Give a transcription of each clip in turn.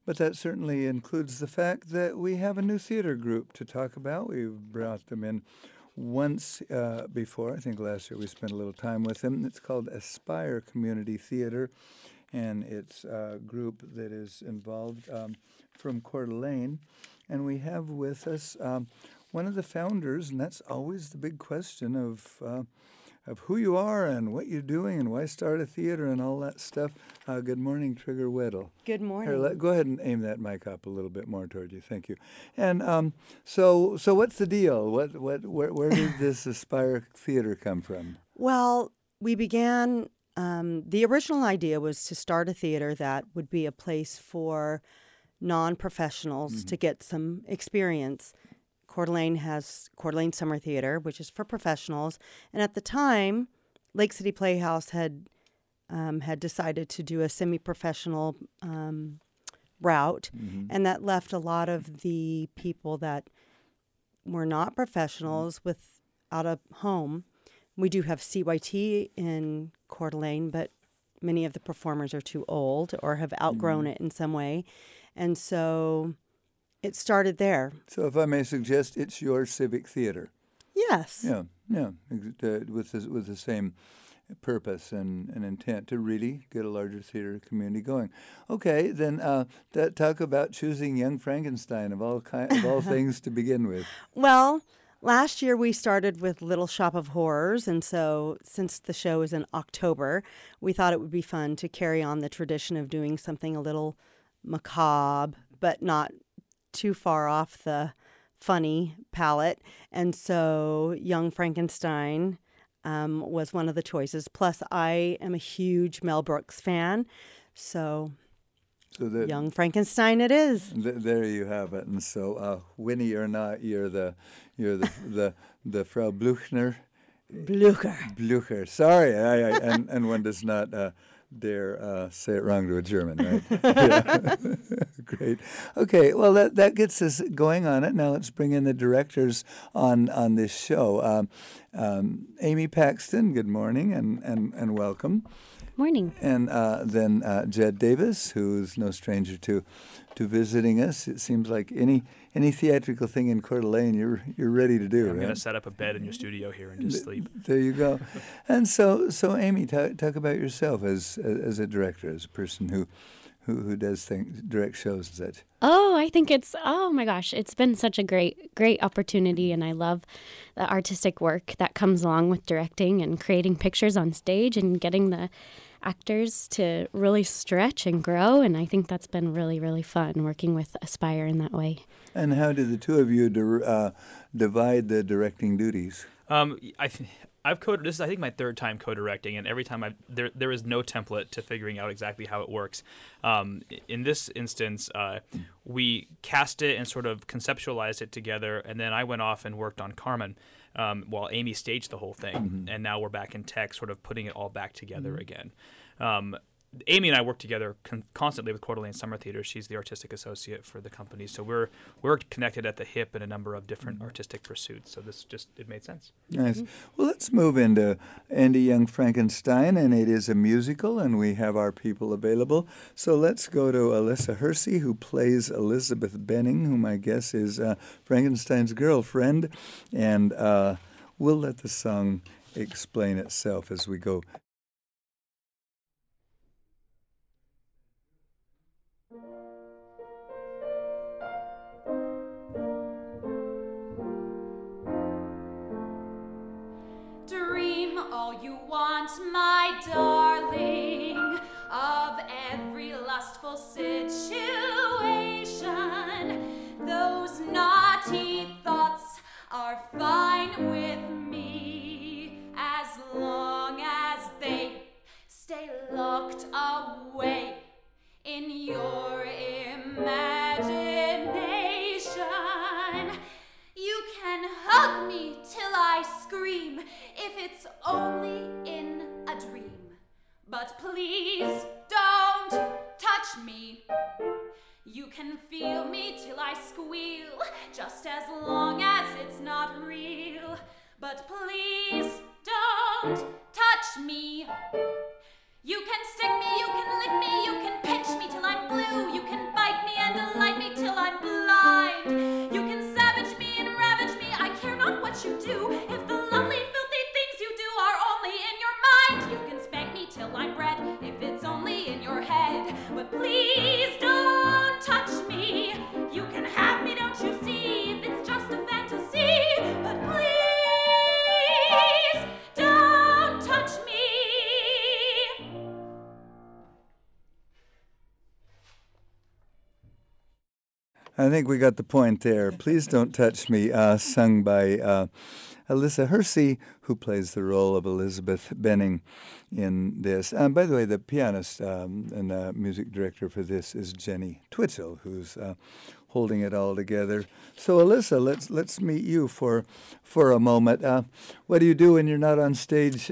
But that certainly includes the fact that we have a new theater group to talk about. We've brought them in once before. I think last year we spent a little time with them. It's called Aspire Community Theater, and it's a group that is involved from Coeur d'Alene. And we have with us one of the founders, and that's always the big question of who you are and what you're doing and why start a theater and all that stuff. Good morning, Trigger Weddle. Good morning. Here, go ahead and aim that mic up a little bit more toward you. Thank you. And so what's the deal? Where did this Aspire Theater come from? Well, we began, the original idea was to start a theater that would be a place for non-professionals to get some experience. Coeur d'Alene has Coeur d'Alene Summer Theater, which is for professionals. And at the time, Lake City Playhouse had decided to do a semi-professional route. And that left a lot of the people that were not professionals without a home. We do have CYT in Coeur d'Alene, but many of the performers are too old or have outgrown it in some way. And so it started there. So if I may suggest, it's your civic theater. Yes. Yeah, with the same purpose and intent to really get a larger theater community going. Okay, then talk about choosing Young Frankenstein of all things to begin with. Well, last year we started with Little Shop of Horrors, and so since the show is in October, we thought it would be fun to carry on the tradition of doing something a little macabre, but not too far off the funny palette. And so Young Frankenstein was one of the choices. Plus, I am a huge Mel Brooks fan, so Young Frankenstein it is. There you have it. And so, Winnie or not, you're the Frau Blucher. Blucher. Sorry, and one does not dare say it wrong to a German, right? Yeah. Great. Okay, well, that gets us going on it. Now let's bring in the directors on this show. Amy Paxton, good morning and welcome. Morning. And then Jed Davis, who's no stranger to visiting us. It seems like any theatrical thing in Coeur d'Alene, you're ready to do. I'm right? going to set up a bed in your studio here and just sleep. There you go. And so Amy, talk about yourself as a director, as a person who does things, direct shows and such. I think oh my gosh, it's been such a great opportunity, and I love the artistic work that comes along with directing and creating pictures on stage and getting the actors to really stretch and grow, and I think that's been really, really fun working with Aspire in that way. And how did the two of you divide the directing duties? I've this is I think my third time co-directing, and every time there is no template to figuring out exactly how it works. In this instance, we cast it and sort of conceptualized it together, and then I went off and worked on Carmen while Amy staged the whole thing, and now we're back in tech, sort of putting it all back together again. Amy and I work together constantly with Coeur d'Alene Summer Theater. She's the artistic associate for the company, so we're connected at the hip in a number of different artistic pursuits. So it made sense. Nice. Well, let's move into Young Frankenstein, and it is a musical, and we have our people available. So let's go to Alyssa Hersey, who plays Elizabeth Benning, whom I guess is Frankenstein's girlfriend, and we'll let the song explain itself as we go. Dream all you want, my darling, of every lustful situation. Those naughty thoughts are fine with me, as long as they stay locked away in your imagination. You can hug me till I scream, if it's only in a dream. But please don't touch me. You can feel me till I squeal, just as long as it's not real. But please don't touch me. You can stick me, you can lick me, you can pinch me till I'm blue. You can bite me I think we got the point there. Please Don't Touch Me, sung by Alyssa Hersey, who plays the role of Elizabeth Benning in this. By the way, the pianist and music director for this is Jenny Twitzel, who's holding it all together. So, Alyssa, let's meet you for a moment. What do you do when you're not on stage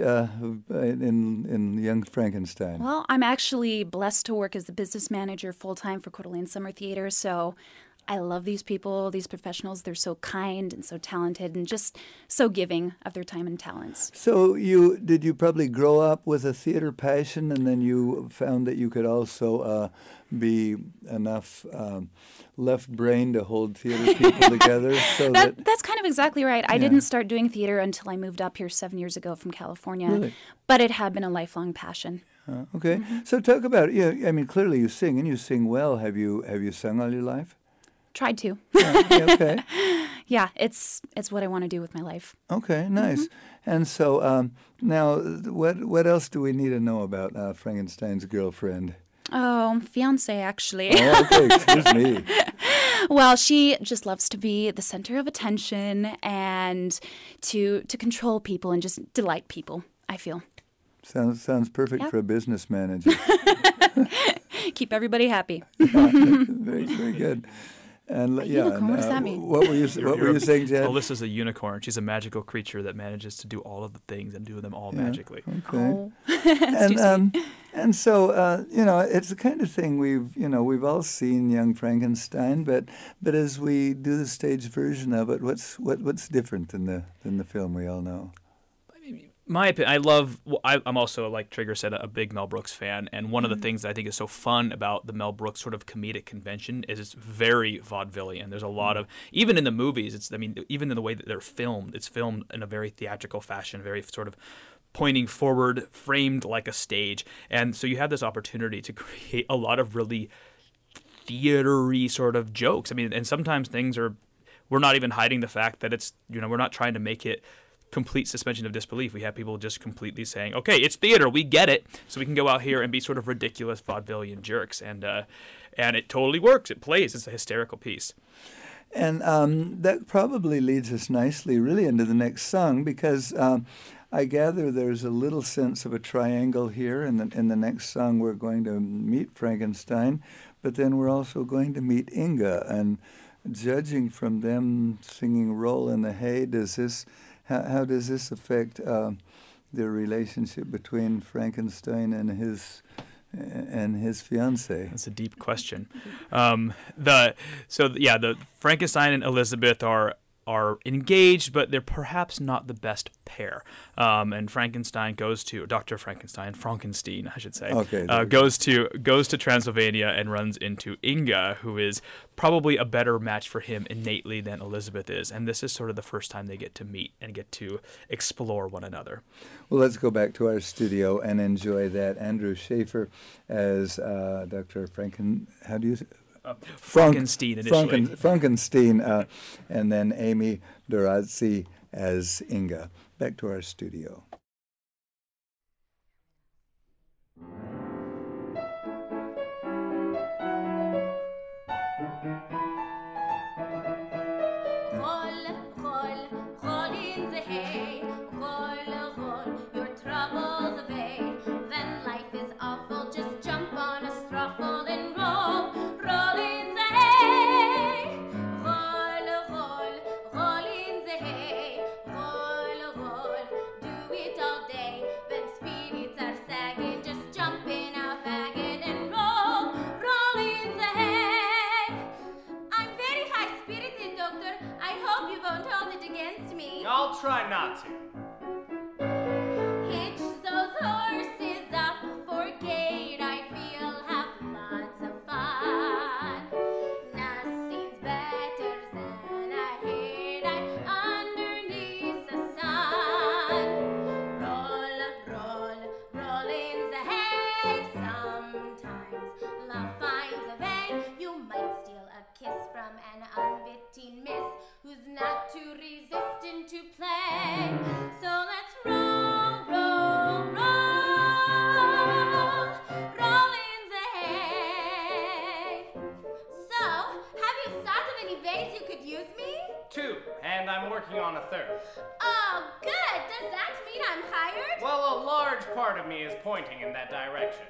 in Young Frankenstein? Well, I'm actually blessed to work as the business manager full-time for Coeur d'Alene Summer Theater, so I love these people, these professionals. They're so kind and so talented and just so giving of their time and talents. So did you probably grow up with a theater passion, and then you found that you could also be enough left brain to hold theater people together? So that's kind of exactly right. I didn't start doing theater until I moved up here 7 years ago from California, Really? but it had been a lifelong passion. Okay. So talk about it. Yeah, I mean, clearly you sing, and you sing well. Have you sung all your life? Tried to. Okay. Yeah, it's what I want to do with my life. Okay, nice. And so now, what else do we need to know about Frankenstein's girlfriend? Oh, fiance, actually. Oh, okay, excuse me. Well, she just loves to be the center of attention and to control people and just delight people, I feel. Sounds perfect for a business manager. Keep everybody happy. Very, very good. And unicorn, what does that mean? What were you saying, Jen? Alyssa's a unicorn. She's a magical creature that manages to do all of the things and do them all magically. Okay. Oh, that's too sweet. And so it's the kind of thing we've all seen Young Frankenstein, but as we do the stage version of it, what's different than the film we all know? My opinion, I'm also, like Trigger said, a big Mel Brooks fan, and one of the things that I think is so fun about the Mel Brooks sort of comedic convention is it's very vaudevillian. There's a lot of, even in the movies, even in the way that they're filmed, it's filmed in a very theatrical fashion, very sort of pointing forward, framed like a stage. And so you have this opportunity to create a lot of really theater-y sort of jokes. I mean, and sometimes we're not even hiding the fact that it's, we're not trying to make it complete suspension of disbelief. We have people just completely saying, okay, it's theater, we get it, so we can go out here and be sort of ridiculous vaudevillian jerks, and it totally works. It plays. It's a hysterical piece. And that probably leads us nicely really into the next song, because I gather there's a little sense of a triangle here. In the next song we're going to meet Frankenstein, but then we're also going to meet Inga, and judging from them singing Roll in the Hay, how does this affect the relationship between Frankenstein and his fiancée? That's a deep question. The Frankenstein and Elizabeth are engaged, but they're perhaps not the best pair. And Frankenstein Dr. Frankenstein, I should say, goes to Transylvania and runs into Inga, who is probably a better match for him innately than Elizabeth is. And this is sort of the first time they get to meet and get to explore one another. Well, let's go back to our studio and enjoy that. Andrew Schaefer as Dr. How do you say? Frankenstein initially. Frankenstein, and then Amy Dorazzi as Inga. Back to our studio. Roll in the hay. Roll, your troubles away. When life is awful, just jump on a straw and roll. Roll in the hay. Roll in the hay. Roll, do it all day. When spirits are sagging, just jump in a wagon and roll in the hay. I'm very high-spirited, Doctor. I hope you won't hold it against me. I'll try not to. Hitch those horses up for gait, I feel have lots of fun. Nothing's better than a hayride underneath the sun. Roll in the hay. Sometimes love finds a way. You might steal a kiss from an unwitting miss who's not too resistant to play. So let's roll in the hay. So, have you thought days you could use me? 2, and I'm working on a 3rd. Oh, good. Does that mean I'm hired? Well, a large part of me is pointing in that direction.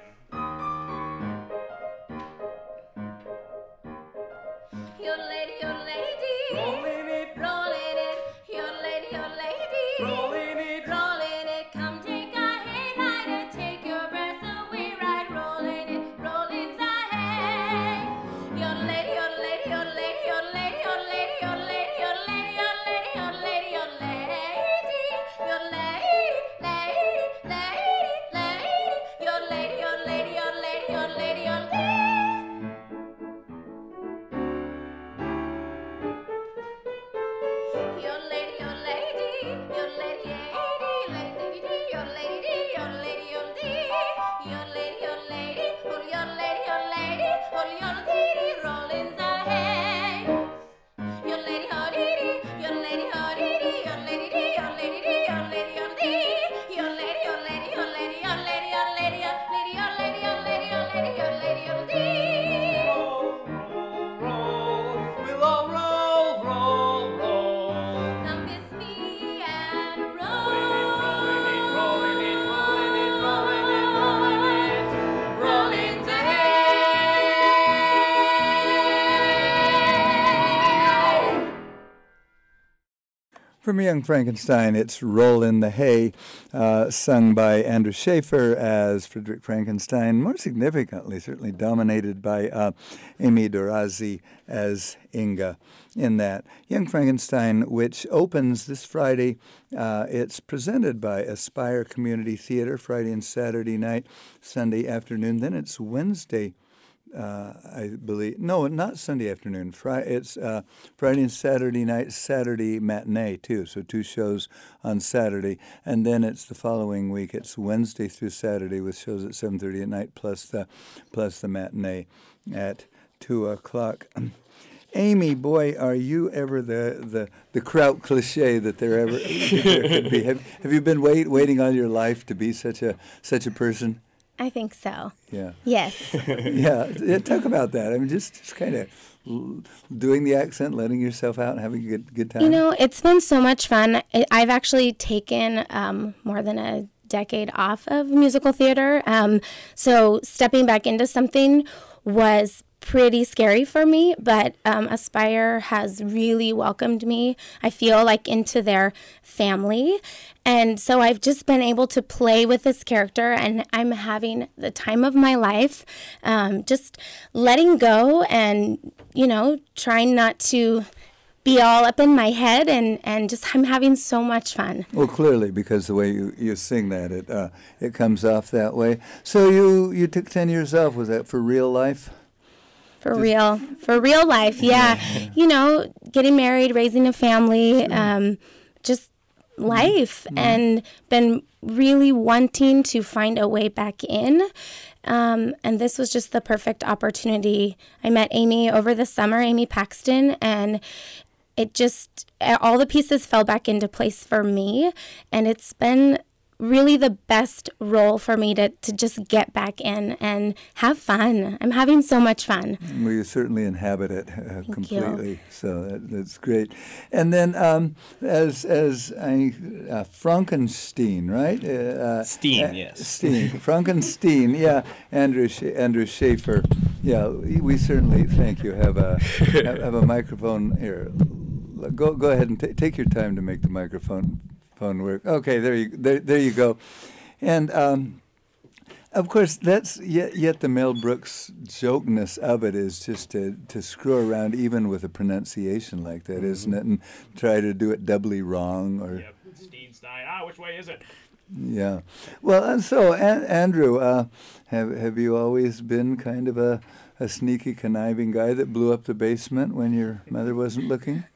Your lady, your lady. Rolling it, Rolling it. Your lady, your lady. rolling it. Rolling it. Come take a hayride and take your breath away. Right, rolling it. Rolling's a hay. Your lady, your lady, your lady, your lady, your lady, your lady, your lady, your lady, your lady, your lady, your lady, lady, lady, lady, your lady, your lady, your lady, your lady, your lady. Your lady, your lady, your lady, lady, your lady, your lady, your lady, your lady, your lady, oh your lady, your lady, oh your lady, rolling's a hay. Your lady, your lady, your lady, your lady, your lady, your lady, your lady, your lady, your lady, your lady, your lady, your lady, your lady, your lady, your lady, your lady, your lady, your lady. Roll, roll, roll. We'll all roll, roll, roll. Come with me and roll. Rolling it, rolling it, rolling it, rolling it, rolling it, rolling it. Rolling's a hay. From Young Frankenstein, it's Roll in the Hay, sung by Andrew Schaefer as Frederick Frankenstein, more significantly, certainly dominated by Amy Dorazi as Inga in that. Young Frankenstein, which opens this Friday, it's presented by Aspire Community Theater, Friday and Saturday night, Sunday afternoon. Then it's Wednesday, I believe. No, not Sunday afternoon. It's Friday and Saturday night, Saturday matinee, too. So 2 shows on Saturday. And then it's the following week. It's Wednesday through Saturday with shows at 7:30 at night plus the matinee at 2 o'clock. Amy, boy, are you ever the Kraut cliche that there ever there could be? Have you been waiting all your life to be such a person? I think so. Yeah. Yes. Yeah. Talk about that. I mean, just kind of doing the accent, letting yourself out, and having a good time. You know, it's been so much fun. I've actually taken more than a decade off of musical theater. So stepping back into something was pretty scary for me, but Aspire has really welcomed me, I feel like, into their family. And so I've just been able to play with this character, and I'm having the time of my life, just letting go and, you know, trying not to be all up in my head, and just I'm having so much fun. Well, clearly, because the way you sing that, it comes off that way. So you took 10 years off. Was that for real life? For real life, yeah. You know, getting married, raising a family, just life, and been really wanting to find a way back in. And this was just the perfect opportunity. I met Amy over the summer, Amy Paxton, and it just, all the pieces fell back into place for me. And it's been really the best role for me to just get back in and have fun. I'm having so much fun. Well, you certainly inhabit it completely, you. So that's great. And then Frankenstein, right? Steen, yes. Steen, Frankenstein, yeah. Andrew Schaefer, yeah. We certainly, thank you. Have a microphone here. Go ahead and take your time to make the microphone work. Okay, there you go. And of course, that's yet the Mel Brooks jokeness of it is just to screw around even with a pronunciation like that, isn't it? And try to do it doubly wrong or. Yep, Steenstein. Which way is it? Yeah. Well, and so Andrew, have you always been kind of a sneaky, conniving guy that blew up the basement when your mother wasn't looking?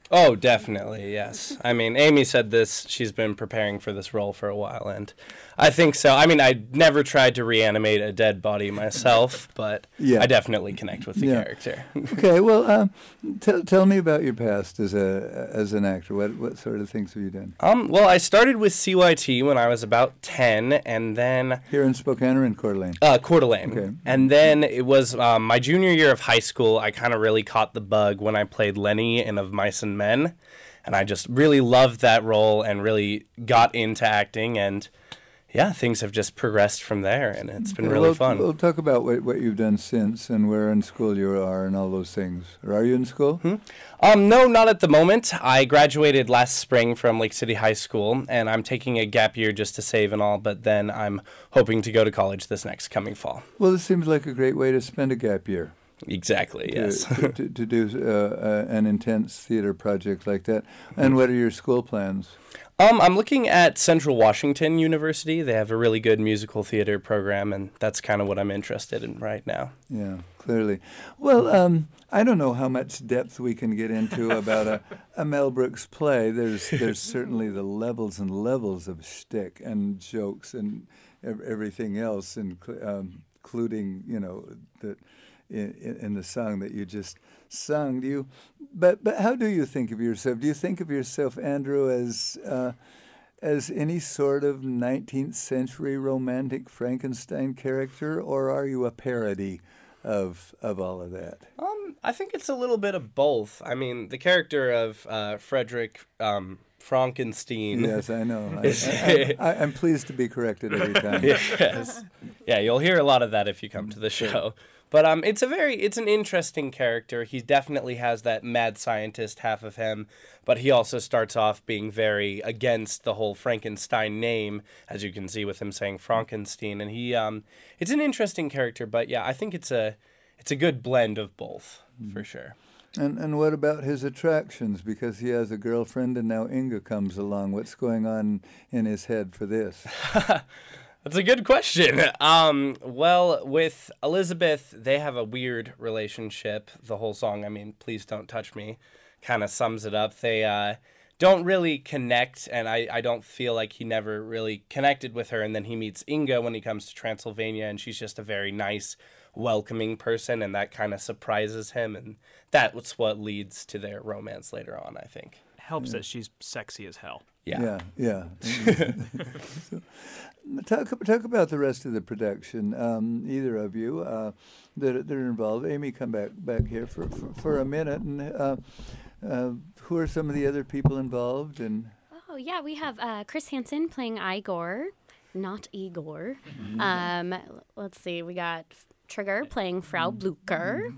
Oh, definitely, yes. I mean, Amy said this, she's been preparing for this role for a while, and I think so. I mean, I never tried to reanimate a dead body myself, but Yeah. I definitely connect with the Yeah. character. Okay, well, tell me about your past as an actor. What sort of things have you done? Well, I started with CYT when I was about 10, and then Here in Spokane or in Coeur d'Alene? Coeur d'Alene. Okay. And then it was my junior year of high school, I kind of really caught the bug when I played Lenny in Of Mice and Men. And I just really loved that role and really got into acting. And yeah, things have just progressed from there. And it's been really fun. We'll talk about what you've done since and where in school you are and all those things. Or are you in school? No, not at the moment. I graduated last spring from Lake City High School, and I'm taking a gap year just to save and all, but then I'm hoping to go to college this next coming fall. Well, this seems like a great way to spend a gap year. Exactly, yes. To do an intense theater project like that. And what are your school plans? I'm looking at Central Washington University. They have a really good musical theater program, and that's kind of what I'm interested in right now. Yeah, clearly. Well, I don't know how much depth we can get into about a Mel Brooks play. There's certainly the levels and levels of shtick and jokes and everything else, including, you know, in the song that you just sung. But how do you think of yourself? Do you think of yourself, Andrew, as any sort of 19th century romantic Frankenstein character, or are you a parody of all of that? I think it's a little bit of both. I mean, the character of Frederick Frankenstein. Yes, I know. I'm pleased to be corrected every time. Yes. Yeah, you'll hear a lot of that if you come to the show. But it's an interesting character. He definitely has that mad scientist half of him, but he also starts off being very against the whole Frankenstein name, as you can see with him saying Frankenstein. And it's an interesting character, but yeah, I think it's a good blend of both, for sure. And what about his attractions? Because he has a girlfriend and now Inga comes along. What's going on in his head for this? That's a good question. Well, with Elizabeth, they have a weird relationship. The whole song, I mean, Please Don't Touch Me, kind of sums it up. They don't really connect, and I don't feel like he never really connected with her. And then he meets Inga when he comes to Transylvania, and she's just a very nice, welcoming person, and that kind of surprises him. And that's what leads to their romance later on, I think. Helps that she's sexy as hell. Yeah. So, talk about the rest of the production. Either of you that are involved. Amy, come back here for a minute. And who are some of the other people involved? And Oh, yeah, we have Chris Hansen playing Igor, not Igor. Let's see, we got Trigger playing Frau Blucher.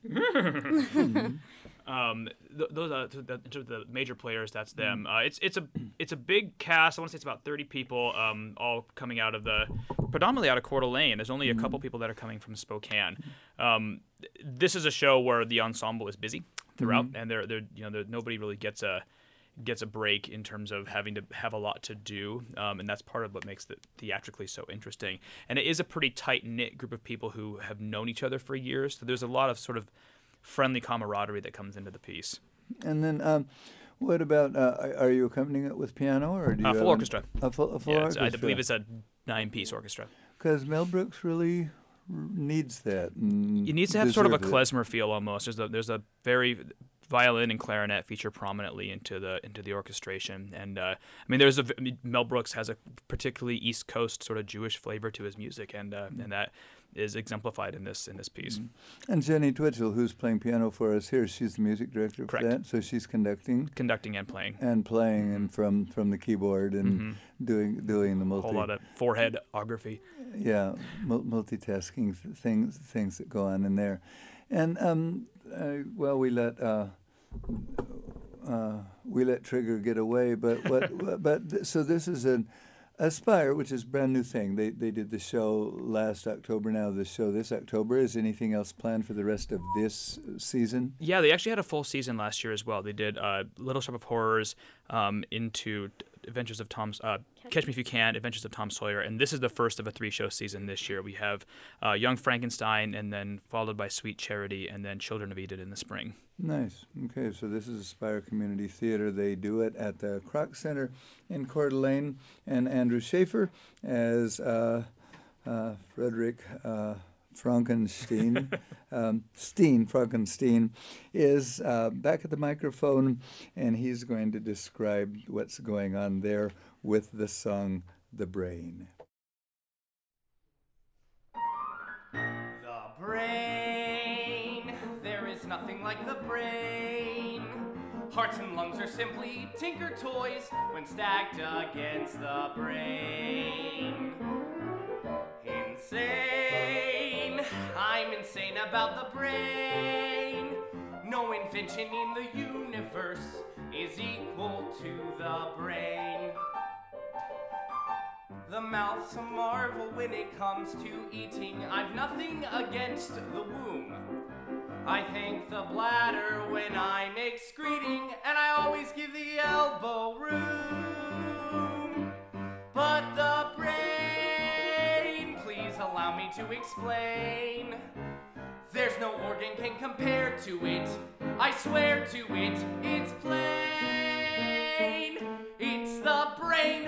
Those are the major players. That's them. It's a big cast. I want to say it's about 30 people, all coming predominantly out of Coeur d'Alene. There's only a couple people that are coming from Spokane. This is a show where the ensemble is busy throughout, and nobody really gets a break in terms of having to have a lot to do, and that's part of what makes it theatrically so interesting. And it is a pretty tight-knit group of people who have known each other for years, so there's a lot of sort of friendly camaraderie that comes into the piece. And then, what about, are you accompanying it with piano, or do you full orchestra? A full orchestra? I believe it's a 9-piece orchestra. Because Mel Brooks really needs that. It needs to have sort of a klezmer feel almost. There's a very violin and clarinet feature prominently into the orchestration, and Mel Brooks has a particularly East Coast sort of Jewish flavor to his music, and that is exemplified in this piece. And Jenny Twitchell, who's playing piano for us here, she's the music director for that, so she's conducting and playing, and from the keyboard and doing the whole lot of foreheadography. Yeah, multitasking things that go on in there, and we let Trigger get away, but so this is an Aspire, which is a brand new thing. They did the show last October. Now the show this October. Is anything else planned for the rest of this season? Yeah, they actually had a full season last year as well. They did Little Shop of Horrors into Adventures of Tom's Catch Me If You Can, Adventures of Tom Sawyer, and this is the first of a 3-show season this year. We have Young Frankenstein, and then followed by Sweet Charity, and then Children of Eden in the spring. Nice. Okay, so this is Aspire Community Theater. They do it at the Kroc Center in Coeur d'Alene, and Andrew Schaefer as Frederick Frankenstein, Frankenstein, is back at the microphone, and he's going to describe what's going on there with the song The Brain. The brain, there is nothing like the brain. Hearts and lungs are simply tinker toys when stacked against the brain. Insane, I'm insane about the brain. No invention in the universe is equal to the brain. The mouth's a marvel when it comes to eating. I've nothing against the womb. I thank the bladder when I'm excreting, and I always give the elbow room. But the brain, please allow me to explain. There's no organ can compare to it. I swear to it, it's plain. It's the brain.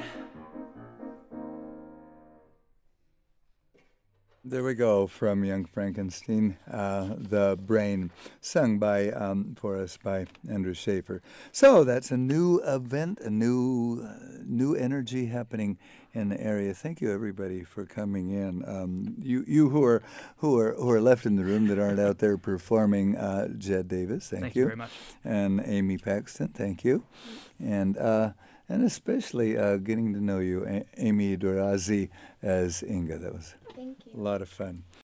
There we go, from Young Frankenstein, The Brain, sung by for us by Andrew Schaefer. So that's a new event, a new energy happening in the area. Thank you, everybody, for coming in. You who are left in the room that aren't out there performing, Jed Davis, thank you very much, and Amy Paxton, thank you, and especially getting to know you, Amy Dorazi, as Inga. That was a lot of fun.